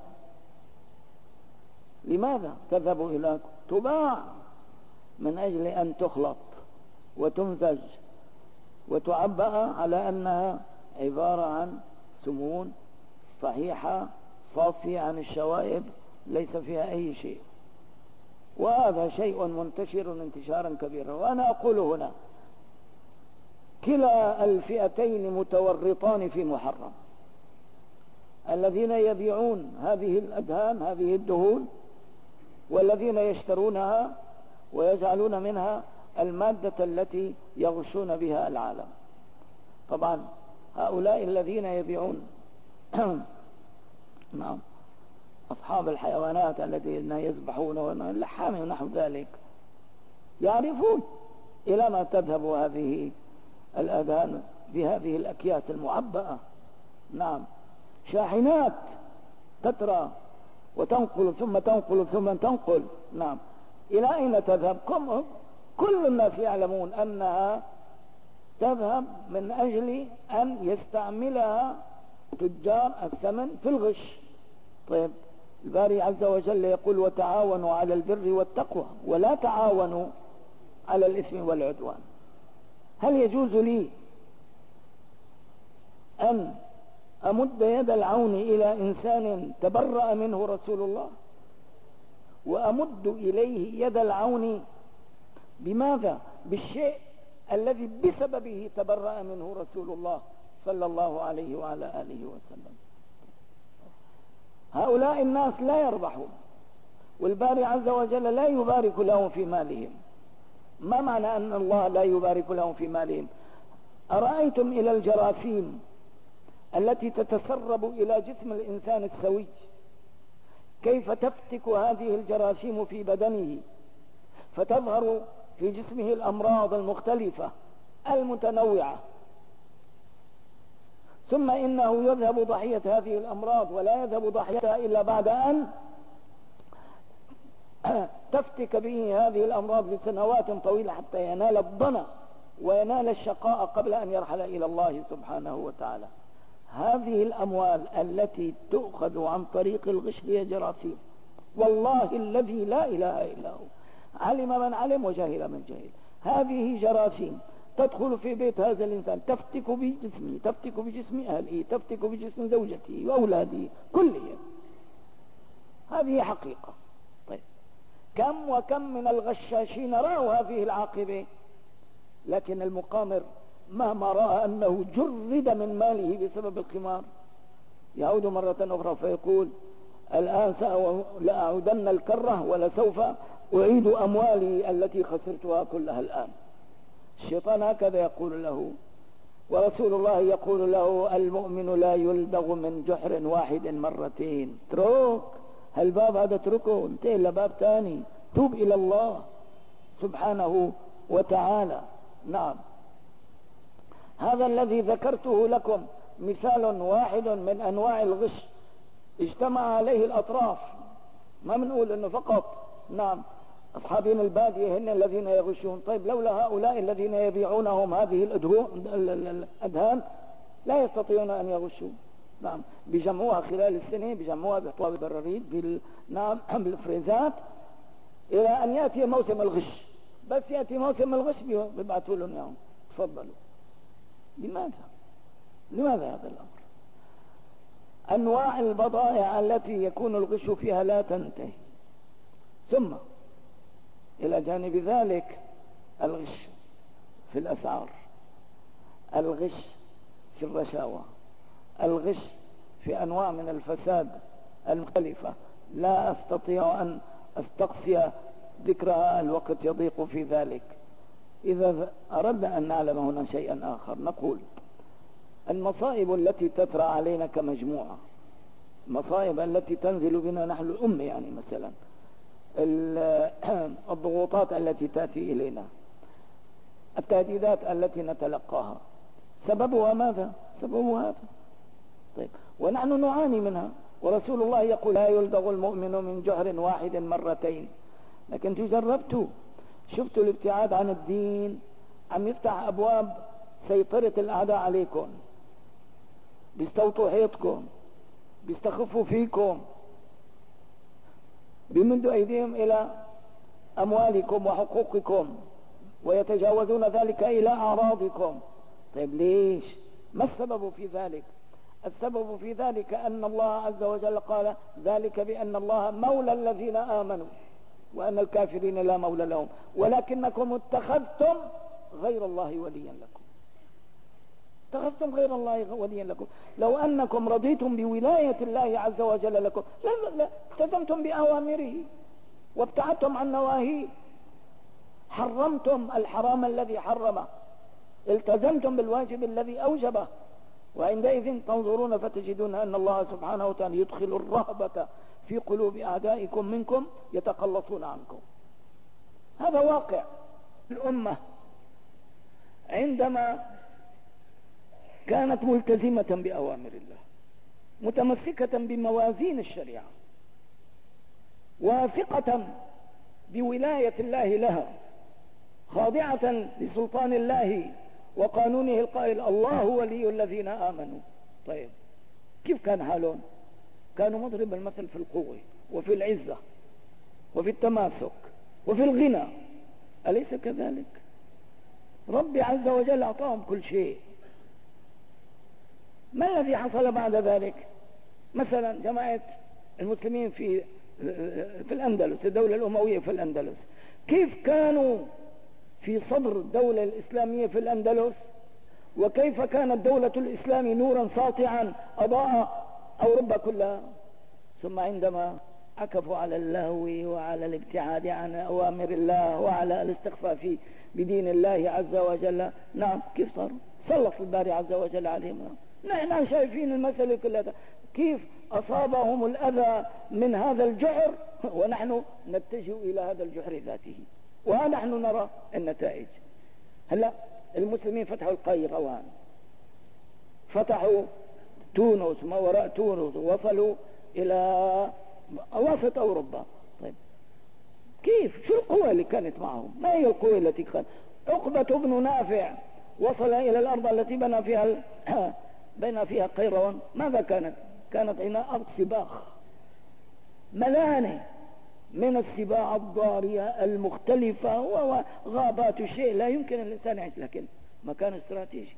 [SPEAKER 1] لماذا تذهب إلى؟ تباع من أجل أن تخلط وتمزج وتعبأ على أنها عبارة عن سمون صحيحة صافية عن الشوائب ليس فيها أي شيء. وهذا شيء منتشر انتشارا كبيرا. وأنا أقول هنا كلا الفئتين متورطان في محرم، الذين يبيعون هذه الأدهان، هذه الدهون، والذين يشترونها ويجعلون منها المادة التي يغشون بها العالم. طبعا هؤلاء الذين يبيعون نعم أصحاب الحيوانات الذين يذبحون واللحام ونحو ذلك يعرفون إلى ما تذهب هذه الأذان بهذه الأكياس المعبأة، نعم، شاحنات تترى وتنقل ثم تنقل ثم تنقل، نعم، إلى أين تذهب؟ كل الناس يعلمون أنها تذهب من أجل أن يستعملها تجار الثمن في الغش. طيب الباري عز وجل يقول: وتعاونوا على البر والتقوى ولا تعاونوا على الإثم والعدوان. هل يجوز لي أن أمد يد العون إلى إنسان تبرأ منه رسول الله، وأمد إليه يد العون بماذا؟ بالشيء الذي بسببه تبرأ منه رسول الله صلى الله عليه وعلى آله وسلم. هؤلاء الناس لا يربحون، والباري عز وجل لا يبارك لهم في مالهم. ما معنى أن الله لا يبارك لهم في مالهم؟ أرأيتم إلى الجراثيم التي تتسرب إلى جسم الإنسان السوي كيف تفتك هذه الجراثيم في بدنه فتظهر في جسمه الأمراض المختلفة المتنوعة، ثم إنه يذهب ضحية هذه الأمراض ولا يذهب ضحيتها إلا بعد أن تفتك به هذه الأمراض لسنوات طويلة حتى ينال الضنا وينال الشقاء قبل أن يرحل إلى الله سبحانه وتعالى. هذه الأموال التي تؤخذ عن طريق الغش هي جراثيم، والله الذي لا إله إلا هو، علم من علم وجهل من جهل. هذه جراثيم تدخل في بيت هذا الإنسان، تفتك بجسمه، تفتك بجسم أهله، تفتك بجسم زوجته وأولاده كلهم. هذه حقيقة. طيب، كم وكم من الغشاشين رأوا هذه العاقبة، لكن المقامر مهما رأى أنه جرد من ماله بسبب القمار يعود مرة أخرى فيقول الآن لأعودن الكرة ولسوف أعيد أموالي التي خسرتها كلها الآن. الشيطان هكذا يقول له، ورسول الله يقول له المؤمن لا يلدغ من جحر واحد مرتين. اترك هالباب هذا، اتركه، انتهي لباب ثاني، توب إلى الله سبحانه وتعالى. نعم، هذا الذي ذكرته لكم مثال واحد من أنواع الغش اجتمع عليه الأطراف. ما بنقول أنه فقط نعم أصحابين البادية هن الذين يغشون. طيب، لولا هؤلاء الذين يبيعونهم هذه الأدهان لا يستطيعون أن يغشوا. نعم، بيجمعوها خلال السنة، بيجمعوها بيحطوها بالبراريد بال... نعم بالفريزات إلى أن يأتي موسم الغش. بس يأتي موسم الغش بيبعثوا لهم يوم تفضلوا. لماذا؟ لماذا هذا الأمر؟ أنواع البضائع التي يكون الغش فيها لا تنتهي. ثم إلى جانب ذلك الغش في الأسعار، الغش في الرشاوى، الغش في أنواع من الفساد المختلفة لا أستطيع أن أستقصي ذكرها، الوقت يضيق في ذلك. إذا أردنا أن نعلم هنا شيئا آخر نقول المصائب التي تترى علينا كمجموعة، المصائب التي تنزل بنا نحن الأمة، يعني مثلا الضغوطات التي تأتي إلينا، التهديدات التي نتلقاها، سببها ماذا؟ سببها هذا. طيب، ونحن نعاني منها، ورسول الله يقول لا يلدغ المؤمن من جحر واحد مرتين. لكن تجربتوا، شفتوا الابتعاد عن الدين عم يفتح أبواب سيطرة الأعداء عليكم، بيستوطوا حيطكم، بيستخفوا فيكم، بيمدوا أيديهم إلى أموالكم وحقوقكم ويتجاوزون ذلك إلى أعراضكم. طيب، ليش؟ ما السبب في ذلك؟ السبب في ذلك أن الله عز وجل قال ذلك بأن الله مولى الذين آمنوا وأن الكافرين لا مولى لهم، ولكنكم اتخذتم غير الله وليا لكم. اتخذتم غير الله وليا لكم. لو أنكم رضيتم بولاية الله عز وجل لكم التزمتم بأوامره وابتعدتم عن نواهيه، حرمتم الحرام الذي حرمه، التزمتم بالواجب الذي أوجبه، وعندئذ تنظرون فتجدون أن الله سبحانه وتعالى يدخل الرهبة في قلوب أعدائكم منكم يتقلصون عنكم. هذا واقع الأمة عندما كانت ملتزمة بأوامر الله، متمسكة بموازين الشريعة، واثقة بولاية الله لها، خاضعة لسلطان الله وقانونه القائل الله ولي الذين آمنوا. طيب، كيف كان حالهم؟ كانوا مضرب المثل في القوة وفي العزة وفي التماسك وفي الغنى، أليس كذلك؟ ربي عز وجل أعطاهم كل شيء، ما الذي حصل بعد ذلك؟ مثلا جماعة المسلمين في في الأندلس، الدولة الأموية في الأندلس، كيف كانوا في صدر الدولة الإسلامية في الأندلس، وكيف كانت دولة الإسلام نورا ساطعا أضاء أوروبا كلها. ثم عندما عكفوا على اللهو وعلى الابتعاد عن أوامر الله وعلى الاستخفاف بدين الله عز وجل، نعم كيف صار؟ سلط الباري عز وجل عليهم. نحن شايفين المسألة كلها كيف أصابهم الأذى من هذا الجحر، ونحن نتجه إلى هذا الجحر ذاته، ونحن نرى النتائج. هلا المسلمين فتحوا القيروان، فتحوا تونس، ما وراء تونس، وصلوا إلى وسط أوروبا. طيب كيف؟ شو القوة اللي كانت معهم؟ ما هي القوة التي كانت؟ عقبة بن نافع وصل إلى الأرض التي بنى فيها بنى فيها قيروان. ماذا كانت؟ كانت هنا أرض سباخ، ملانة من السباع الضارية المختلفة وغابات شيء لا يمكن الإنسان يعيش، لكن مكان استراتيجي.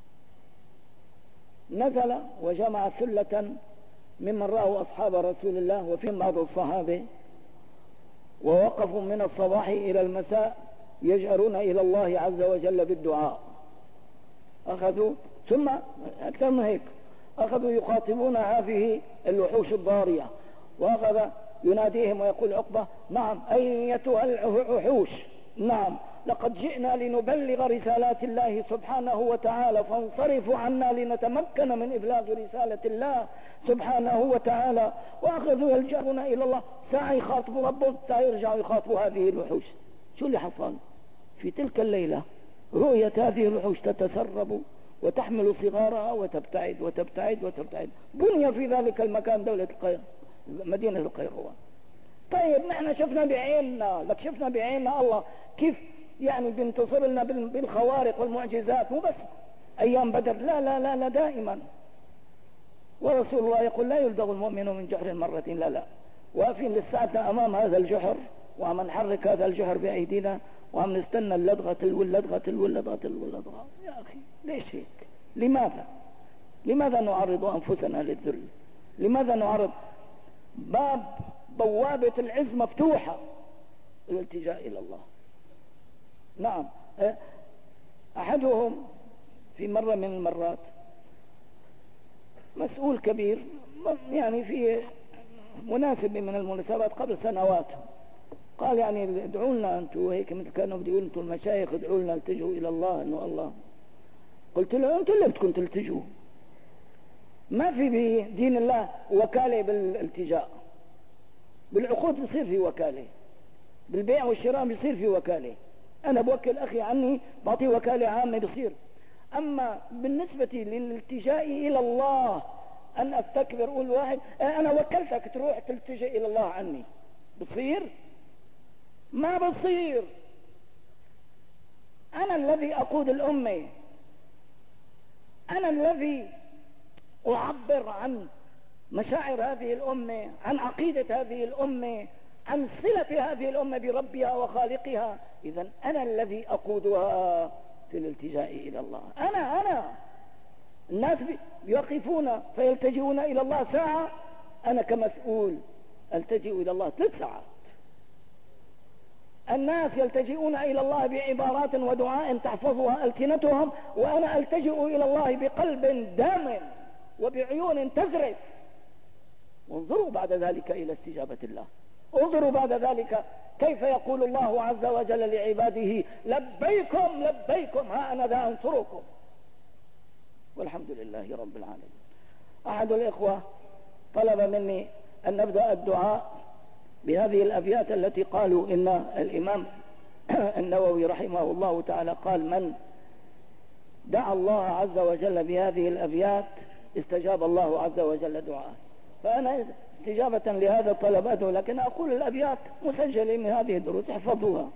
[SPEAKER 1] نزل وجمع سلة ممن رأوا أصحاب رسول الله وفيهم بعض الصحابة، ووقفوا من الصباح إلى المساء يجأرون إلى الله عز وجل بالدعاء. أخذوا ثم أكثر من هيك أخذوا يخاطبون هذه الوحوش الضارية، وأخذ يناديهم ويقول عقبة: نعم أيتها الوحوش، نعم لقد جئنا لنبلغ رسالات الله سبحانه وتعالى، فانصرفوا عنا لنتمكن من إبلاغ رسالة الله سبحانه وتعالى. وأخذوا يلجأون إلى الله، ساعة يخاطبوا ربهم، ساعة يرجعوا يخاطبوا هذه الوحوش. شو اللي حصل في تلك الليلة؟ رؤية هذه الوحوش تتسرب وتحمل صغارها وتبتعد وتبتعد وتبتعد. بني في ذلك المكان دولة القير... مدينة القيروان. طيب نحن شفنا بعيننا، لك شفنا بعيننا الله كيف يعني بينتصر لنا بالخوارق والمعجزات، مو بس أيام بدر، لا لا لا لا دائما. ورسول الله يقول: لا يلدغ المؤمن من جحر مرة. لا لا، واقفين لساعتنا أمام هذا الجحر، وعم نحرك هذا الجحر بأيدينا، وعم نستنى اللدغة واللدغة واللدغة واللدغة. يا أخي ليش هيك؟ لماذا؟ لماذا نعرض أنفسنا للذل؟ لماذا نعرض؟ باب بوابة العز مفتوحة، الالتجاء إلى الله. نعم، أحدهم في مرة من المرات مسؤول كبير، يعني في مناسبة من المناسبات قبل سنوات، قال يعني ادعوا لنا أنتم، هيك مثل كانوا بدي يقولوا أنتم المشايخ ادعوا لنا التجوا إلى الله، إنه الله. قلت له: أنتم اللي بدكم تلتجوا، ما في بدين الله وكالة بالالتجاء. بالعقود بيصير في وكالة، بالبيع والشراء بيصير في وكالة، أنا بوكل أخي عني بعطيه وكالة عامة بيصير. أما بالنسبة للالتجاء إلى الله، أن أستكبر أقول واحد أنا وكلتك تروح تلتجئ إلى الله عني، بصير؟ ما بصير. أنا الذي أقود الأمة، أنا الذي أعبر عن مشاعر هذه الأمة، عن عقيدة هذه الأمة، عن صلة هذه الأمة بربها وخالقها. إذن أنا الذي أقودها في الالتجاء إلى الله. أنا أنا الناس يقفون فيلتجئون إلى الله ساعة، أنا كمسؤول ألتجئ إلى الله ثلاث ساعات. الناس يلتجئون إلى الله بعبارات ودعاء تحفظها ألسنتهم، وأنا ألتجئ إلى الله بقلب دام وبعيون تذرف. وانظروا بعد ذلك إلى استجابة الله. انظروا بعد ذلك كيف يقول الله عز وجل لعباده: لبيكم لبيكم ها أنا ذا أنصركم. والحمد لله رب العالمين. أحد الإخوة طلب مني أن نبدأ الدعاء بهذه الأبيات التي قالوا إن الإمام النووي رحمه الله تعالى قال: من دعا الله عز وجل بهذه الأبيات استجاب الله عز وجل دعاءه. فأنا استجابة لهذا طلبته، لكن أقول الأبيات مسجلة من هذه الدروس، احفظوها.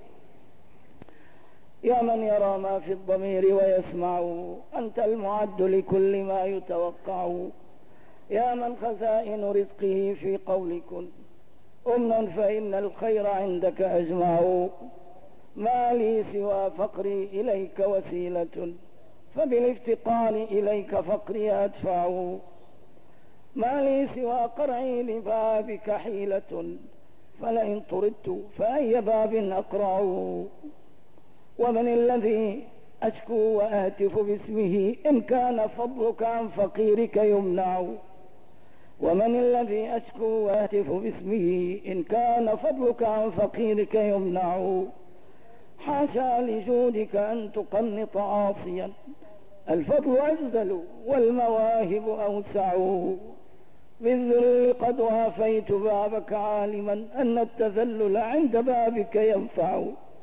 [SPEAKER 1] يا من يرى ما في الضمير ويسمع، أنت المعد لكل ما يتوقع. يا من خزائن رزقه في قول كن أمن، فإن الخير عندك أجمع. ما لي سوى فقري إليك وسيلة، فبالافتقار إليك فقري أدفع، ما لي سوى قرعي لبابك حيلة، فلئن طردت فأي باب أقرع، ومن الذي أشكو وأهتف باسمه إن كان فضلك عن فقيرك يمنع، ومن الذي أشكو وأهتف باسمه إن كان فضلك عن فقيرك يمنع، حاشا لجودك أن تقنط عاصيا، الفضل أجزل والمواهب أوسع، بالذل قد وافيت بابك عالما أن التذلل عند بابك ينفع،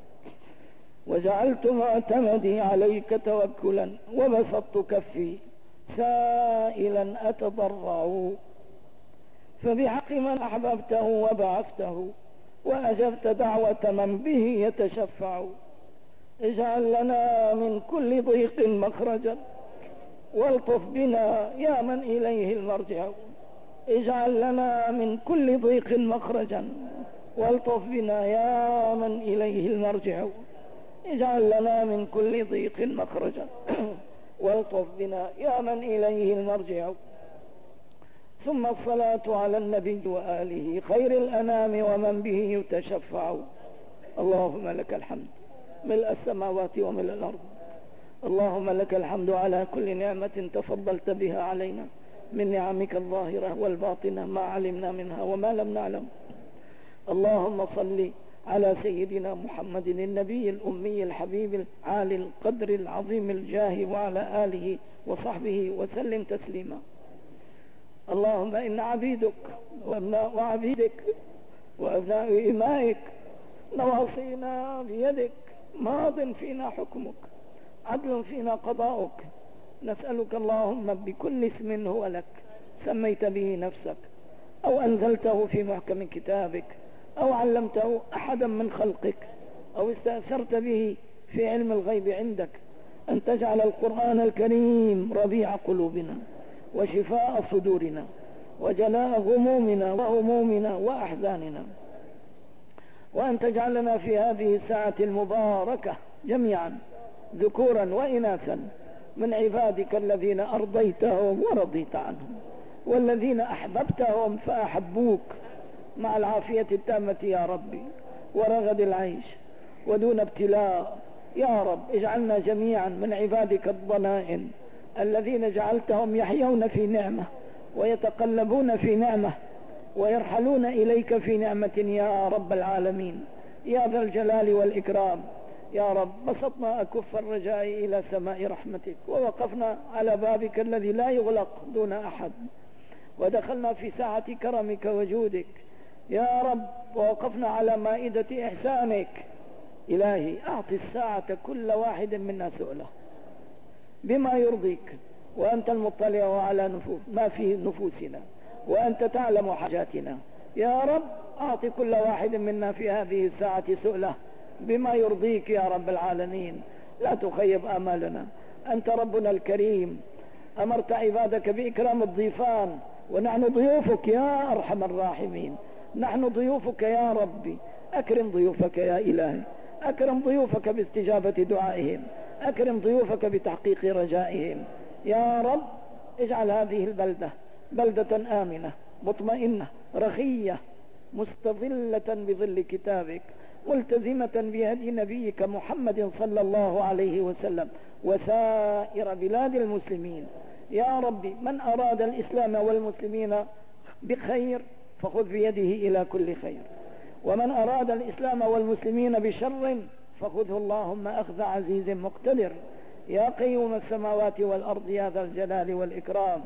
[SPEAKER 1] وجعلت معتمدي عليك توكلا وبسطت كفي سائلا أتضرع، فبحق من أحببته وبعثته وأجبت دعوة من به يتشفع، اجعل لنا من كل ضيق مخرجا والطف بنا يا من إليه المرجع، اجعل لنا من كل ضيق مخرجا والطف بنا يا من إليه المرجع، اجعل لنا من كل ضيق مخرجا والطف بنا يا من إليه المرجع. ثم الصلاة على النبي وآله خير الأنام ومن به يتشفع. اللهم لك الحمد ملء السماوات وملء الأرض، اللهم لك الحمد على كل نعمة تفضلت بها علينا من نعمك الظاهرة والباطنة، ما علمنا منها وما لم نعلم. اللهم صل على سيدنا محمد النبي الأمي الحبيب العالي القدر العظيم الجاه وعلى آله وصحبه وسلم تسليما. اللهم إن عبيدك وابناء عبيدك وأبناء إمائك نواصينا بيدك، ماض فينا حكمك، عدل فينا قضاؤك، نسألك اللهم بكل اسم هو لك سميت به نفسك أو أنزلته في محكم كتابك أو علمته أحدا من خلقك أو استأثرت به في علم الغيب عندك، أن تجعل القرآن الكريم ربيع قلوبنا وشفاء صدورنا وجلاء غمومنا وهمومنا وأحزاننا، وأن تجعلنا في هذه الساعة المباركة جميعا ذكورا وإناثا من عبادك الذين أرضيتهم ورضيت عنهم، والذين أحببتهم فأحبوك مع العافية التامة يا ربي ورغد العيش ودون ابتلاء. يا رب اجعلنا جميعا من عبادك الضنائن الذين جعلتهم يحيون في نعمة ويتقلبون في نعمة ويرحلون إليك في نعمة يا رب العالمين يا ذا الجلال والإكرام. يا رب بسطنا أكف الرجاء إلى سماء رحمتك ووقفنا على بابك الذي لا يغلق دون أحد، ودخلنا في ساعة كرمك وجودك يا رب، ووقفنا على مائدة إحسانك. إلهي أعط الساعة كل واحد منا سؤله بما يرضيك، وأنت المطلع على نفوس ما في نفوسنا وأنت تعلم حاجاتنا. يا رب أعط كل واحد منا في هذه الساعة سؤله بما يرضيك يا رب العالمين. لا تخيب آمالنا، أنت ربنا الكريم، أمرت عبادك بإكرام الضيفان ونحن ضيوفك يا أرحم الراحمين، نحن ضيوفك يا ربي. أكرم ضيوفك يا إلهي، أكرم ضيوفك باستجابة دعائهم، أكرم ضيوفك بتحقيق رجائهم. يا رب اجعل هذه البلدة بلدة آمنة مطمئنة رخية مستظلة بظل كتابك، ملتزمة بهدي نبيك محمد صلى الله عليه وسلم وسائر بلاد المسلمين. يا ربي من أراد الإسلام والمسلمين بخير فخذ بيده إلى كل خير، ومن أراد الإسلام والمسلمين بشر فخذه اللهم أخذ عزيز مقتدر. يا قيوم السماوات والأرض يا ذا الجلال والإكرام،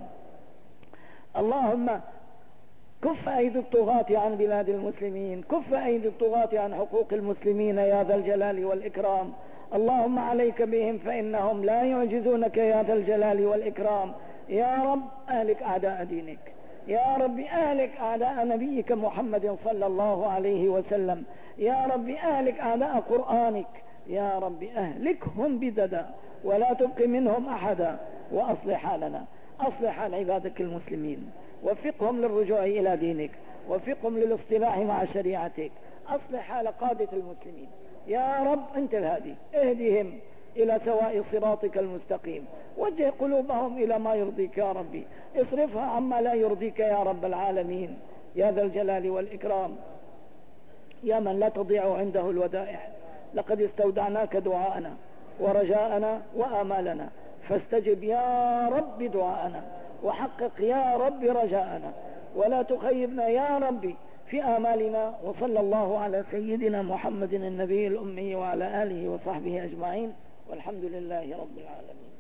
[SPEAKER 1] اللهم كف أيدي الطغاة عن بلاد المسلمين، كف أيدي الطغاة عن حقوق المسلمين يا ذا الجلال والإكرام. اللهم عليك بهم فإنهم لا يعجزونك يا ذا الجلال والإكرام. يا رب أهلك أعداء دينك، يا رب أهلك أعداء نبيك محمد صلى الله عليه وسلم، يا رب أهلك أعداء قرآنك، يا رب أهلكهم بددا ولا تبق منهم أحدا، وأصلح حالنا، أصلح حال عبادك المسلمين، وفقهم للرجوع إلى دينك، وفقهم للاصطلاح مع شريعتك، أصلح حال قادة المسلمين يا رب. أنت الهادي، اهدهم إلى سواء صراطك المستقيم. وجه قلوبهم إلى ما يرضيك يا ربي، اصرفها عما لا يرضيك يا رب العالمين يا ذا الجلال والإكرام، يا من لا تضيع عنده الودائع. لقد استودعناك دعاءنا ورجاءنا وآمالنا، فاستجب يا رب دعاءنا، وحقق يا رب رجاءنا، ولا تخيبنا يا ربي في آمالنا. وصلى الله على سيدنا محمد النبي الأمي وعلى آله وصحبه أجمعين، والحمد لله رب العالمين.